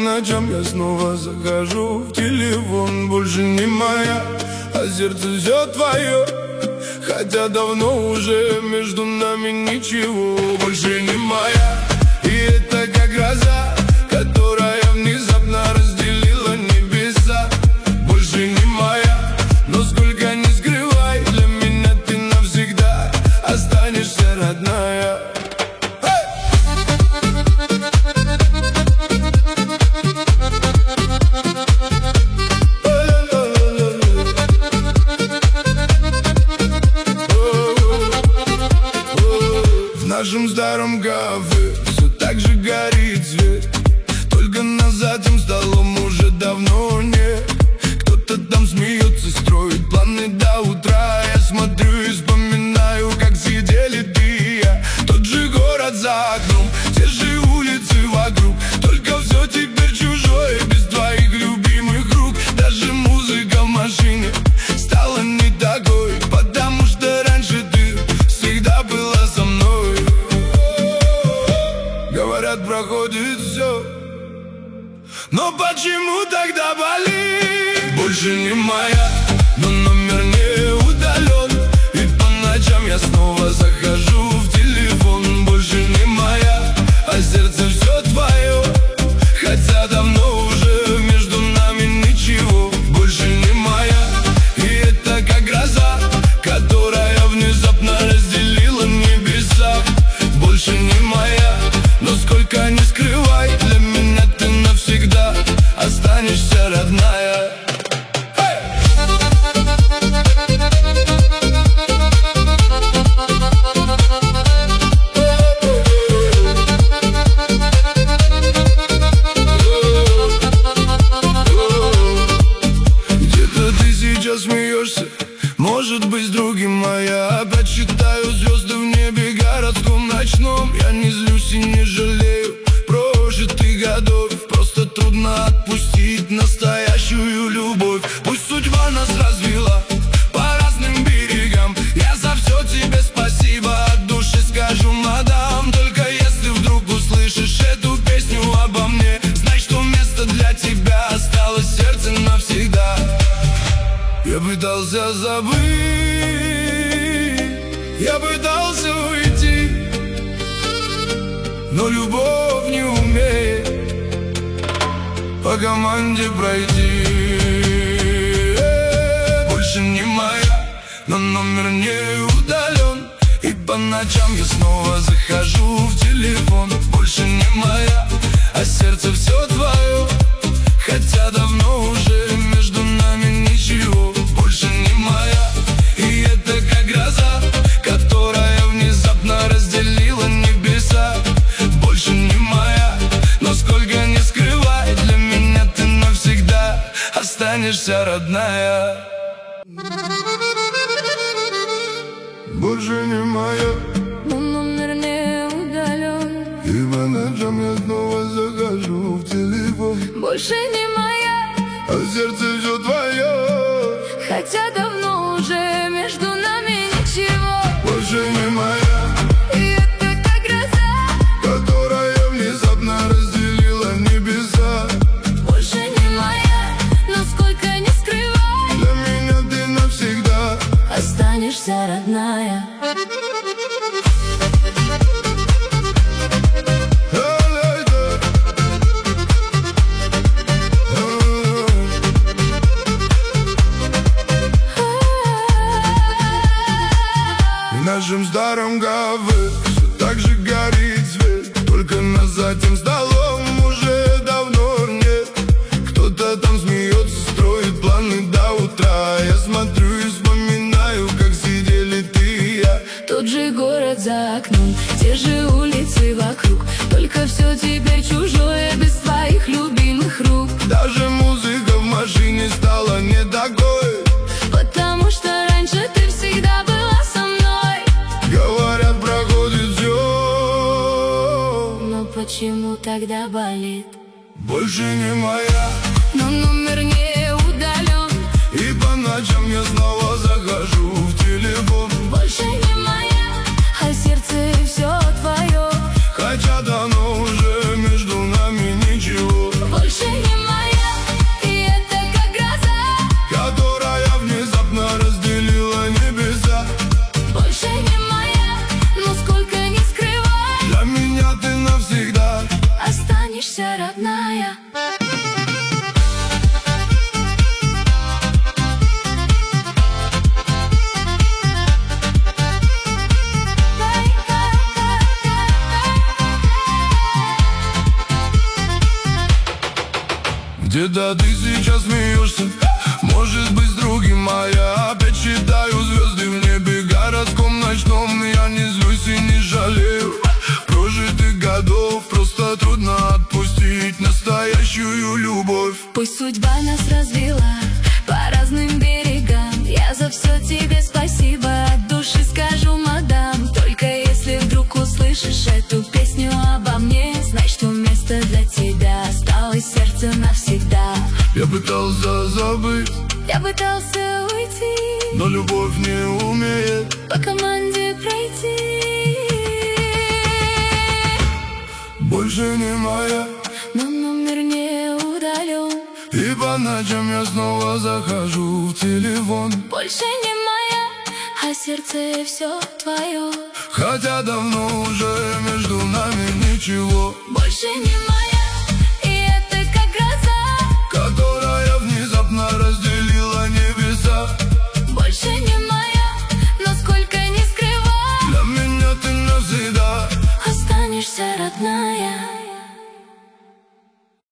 ночам я снова захожу в телефон. Больше не моя, а сердце все твое. Хотя давно уже между нами ничего. Больше не моя, и это как гроза, которая внезапно разделила небеса. Больше не моя, но сколько ни скрывай, для меня ты навсегда останешься, родная. В нашем старом кафе все так же горит свет, только нас за тем столом уже давно нет. Кто-то там смеется, строит планы до утра. Я смотрю и вспоминаю, как сидели ты и я. Тот же город за окном, те же улицы вокруг, только все теперь чужое, без твоих любимых рук. Даже музыка в машине стала не такой, потому что раньше ты всегда была со мной. Говорят, проходит все, но почему тогда болит? Больше не моя, но номер не удален, и по ночам я снова захожу в телефон. Больше не моя, а сердце все твое. Хотя давно уже между нами ничего. Больше не моя, и это как гроза, которая внезапно разделила небеса. Больше не моя, но сколько ни скрывай, для меня ты навсегда останешься, родная. Где-то ты сейчас смеешься, может быть, с другим, а я опять считаю звезды в небе городском ночном. Я не злюсь и не жалею прожитых годов, просто трудно отпустить настоящую любовь. Пусть судьба нас развела по разным берегам, я за все тебе спасибо от души скажу, мадам. Только если вдруг услышишь эту песню обо мне, знай, что место для тебя осталось в сердце навсегда. Я пытался забыть, я пытался уйти, но любовь не умеет по команде пройти. Больше не моя, но номер не удален, и по ночам я снова захожу в телефон. Больше не моя, а сердце все твое. Хотя давно уже между нами ничего. Больше не моя, и это как гроза, которая внезапно разделила небеса. Больше не моя, но сколько ни скрывай, для меня ты навсегда останешься, родная. Больше не моя, но номер не удален, и по ночам я снова захожу в телефон. больше не моя, А сердце все твое. хотя давно уже между нами ничего. Больше не моя, И это как гроза, которая внезапно разделила небеса. больше не моя, но сколько ни скрывай, Для меня ты навсегда. останешься, родная. В нашем старом кафе все так же горит свет, только нас за тем столом уже давно нет. Кто-то там смеется, строит планы до утра. Я смотрю и вспоминаю, как сидели ты и я. Тот же город за окном, те же улицы вокруг, только все теперь чужое, без твоих любимых рук. Даже музыка в машине стала не такой, Потому что раньше ты всегда была со мной. говорят, проходит все, Но почему тогда болит? больше не моя, Но номер не удален, и по ночам я снова захожу в телефон. больше не моя, а сердце все твое. Хотя давно уже между нами ничего. Больше да ты сейчас смеешься. Может быть с другим, а я опять считаю звезды в небе. Городском ночном я не злюсь и не жалею прожитых годов. Просто трудно отпустить настоящую любовь. Пусть судьба нас развела по разным берегам, я за все тебе спасибо от души скажу, мадам. Только если вдруг услышишь эту песню обо мне, знай, что место для тебя осталось в сердце навсегда. Я пытался забыть, я пытался уйти, но любовь не умеет по команде пройти. Больше не моя, но номер не удален, и по ночам я снова захожу в телефон. Больше не моя, а сердце все твое, хотя давно уже между нами ничего. Больше не моя.